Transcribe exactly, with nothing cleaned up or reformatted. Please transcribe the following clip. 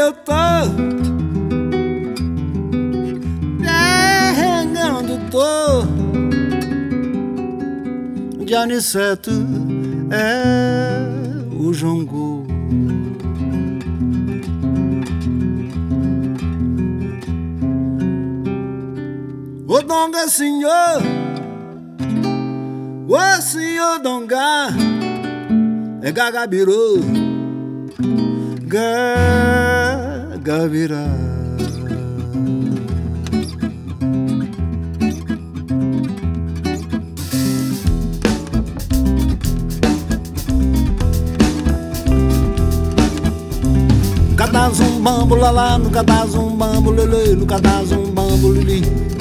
eu tô carregando, tô de aniceto é o jongo. Ô donga senhor, ô senhor donga, é gagabirô, gagabirá. Cada zumbambo lalá, no cada zumbambo lelê, no cada zumbambo lili.